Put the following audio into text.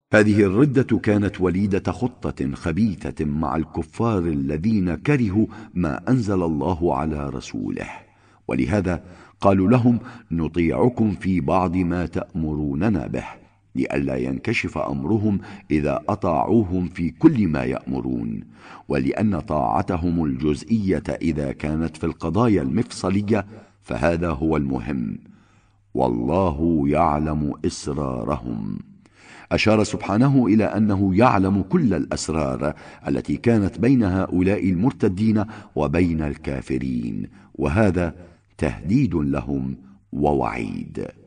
هذه الردة كانت وليدة خطة خبيثة مع الكفار الذين كرهوا ما أنزل الله على رسوله، ولهذا قالوا لهم: نطيعكم في بعض ما تأمروننا به، لئلا ينكشف أمرهم إذا أطاعوهم في كل ما يأمرون، ولأن طاعتهم الجزئية إذا كانت في القضايا المفصلية فهذا هو المهم، والله يعلم إسرارهم. أشار سبحانه إلى أنه يعلم كل الأسرار التي كانت بين هؤلاء المرتدين وبين الكافرين، وهذا تهديد لهم ووعيد.